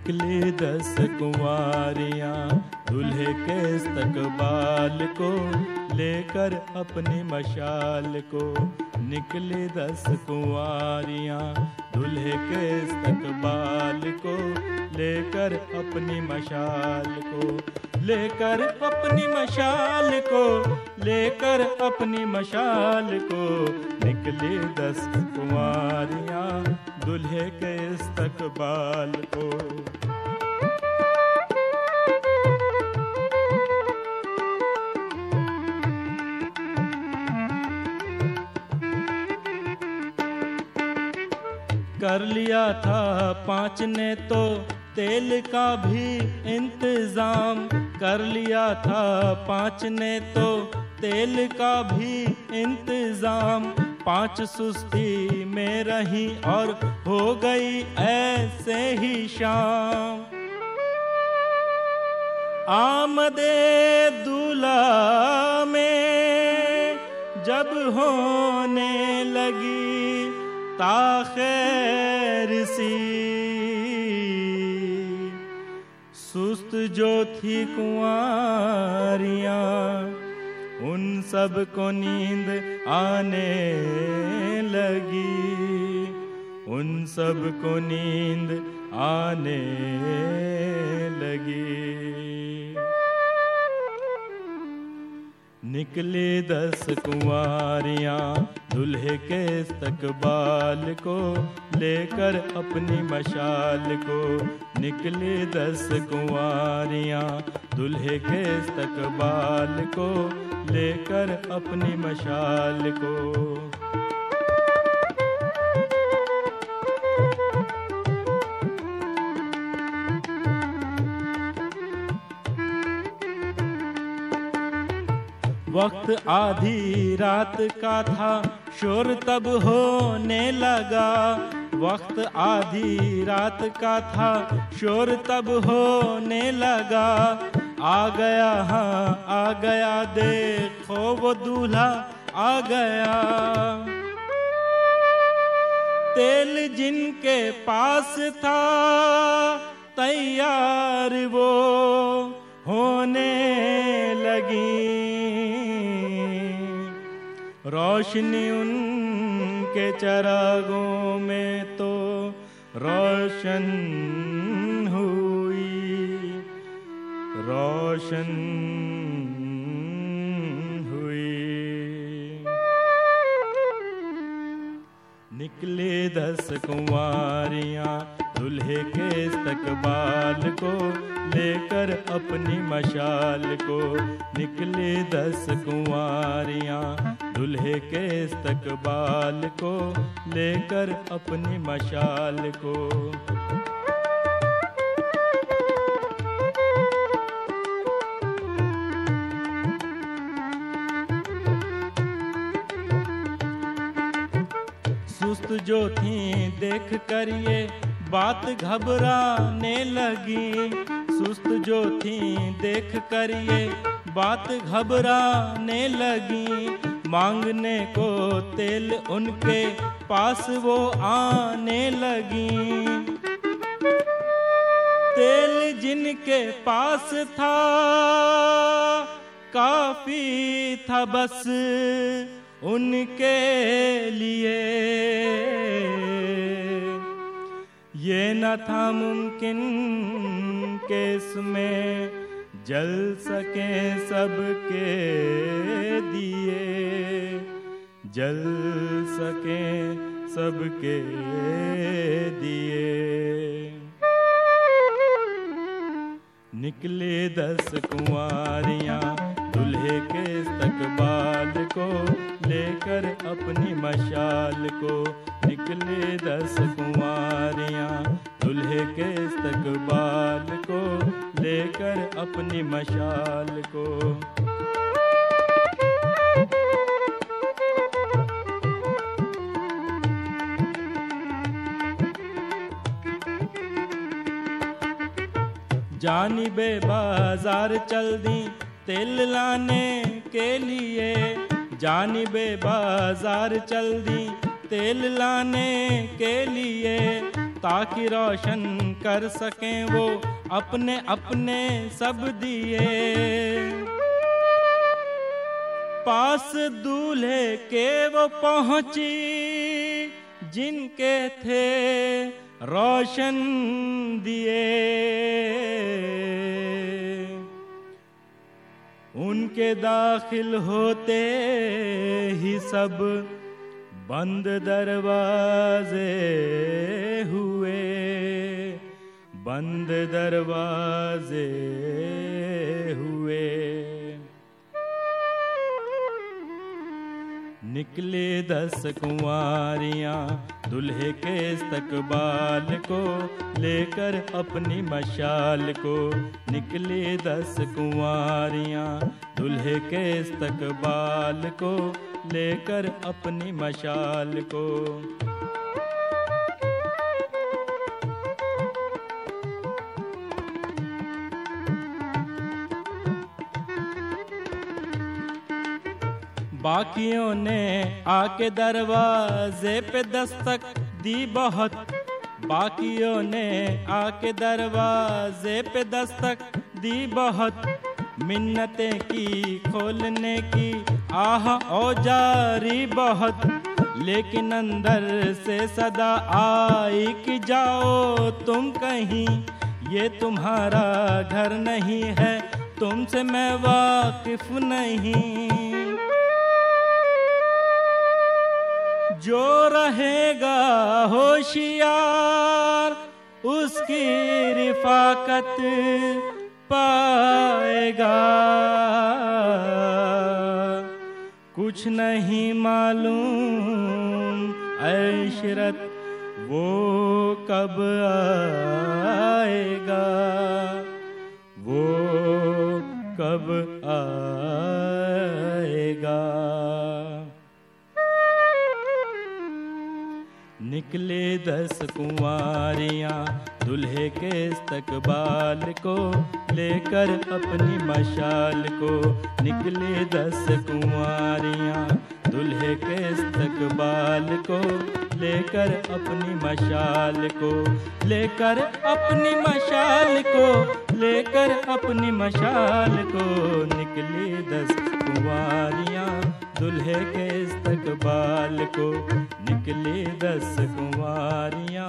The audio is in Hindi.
निकली 10 कुंवारियाँ दूल्हे के इस्तकबाल को लेकर अपनी मशाल को। निकली 10 कुंवारियाँ दूल्हे के इस्तकबाल को लेकर अपनी मशाल को, लेकर अपनी मशाल को, लेकर अपनी मशाल को। निकली 10 कुंवारियाँ दूल्हे के इस्तकबाल को। कर लिया था 5 ने तो तेल का भी इंतजाम, कर लिया था 5 ने तो तेल का भी इंतजाम। 5 सुस्ती में रही और हो गई ऐसे ही शाम। आमदे दूल्हा में जब होने लगी ताख़ैर सी, सुस्त जो थी कुंवारियाँ उन सब को नींद आने लगी, उन सब को नींद आने लगी। निकली 10 कुंवारियाँ दूल्हे के इस्तकबाल को लेकर अपनी मशाल को। निकली 10 कुंवारियाँ दूल्हे के इस्तकबाल को लेकर अपनी मशाल को। वक्त आधी रात का था शोर तब होने लगा, वक्त आधी रात का था शोर तब होने लगा। आ गया हाँ आ गया देखो वो दूल्हा आ गया। तेल जिनके पास था तैयार वो होने लगी, रोशनी उनके चरागों में तो रोशन हुई, रोशन हुई। निकले 10 कुंवारियाँ दूल्हे के इस्तकबाल को लेकर अपनी मशाल को। निकले 10 कुंवारियाँ दूल्हे के इस्तकबाल को लेकर अपनी मशाल को। सुस्त जो थी देख कर ये बात घबराने लगी, सुस्त जो थी देख कर ये बात घबराने लगी। मांगने को तेल उनके पास वो आने लगी, तेल जिनके पास था काफी था बस उनके लिए। ये न था मुमकिन कि इसमें जल सके सबके दिए, जल सके सबके दिए। निकले 10 कुंवारियाँ दूल्हे के इस्तकबाल को लेकर अपनी मशाल को। निकले 10 कुंवारियाँ दूल्हे के इस्तकबाल को लेकर अपनी मशाल को। जानिबे बाजार चल दी तेल लाने के लिए, जानिबे बाजार चल दी तेल लाने के लिए। ताकि रोशन कर सकें वो अपने अपने सब दिए। पास दूल्हे के वो पहुंची जिनके थे रोशन दिए। उनके दाखिल होते ही सब बंद दरवाजे हुए, बंद दरवाजे हुए। निकले 10 कुंवारियां दुल्हे के इस्तकबाल को लेकर अपनी मशाल को। निकले 10 कुंवारियां दुल्हे के इस्तकबाल को लेकर अपनी मशाल को। बाकियों ने आके दरवाजे पे दस्तक दी बहुत, बाकियों ने आके दरवाजे पे दस्तक दी बहुत। मिन्नतें की खोलने की आह औजारी बहुत, लेकिन अंदर से सदा आई कि जाओ तुम कहीं, ये तुम्हारा घर नहीं है, तुमसे मैं वाकिफ नहीं। जो रहेगा होशियार उसकी रिफाकत पाएगा। कुछ नहीं मालूम ऐशरत वो कब आएगा, वो कब आएगा। निकले 10 कुंवारियां दुल्हे के इस्तकबाल को लेकर अपनी मशाल को। निकले 10 कुंवारियां दुल्हे के इस्तकबाल को लेकर अपनी मशाल को, लेकर अपनी मशाल को, लेकर अपनी मशाल को। निकली 10 कुंवारियां दुल्हे के इस्तकबाल को। निकली 10 कुंवारियां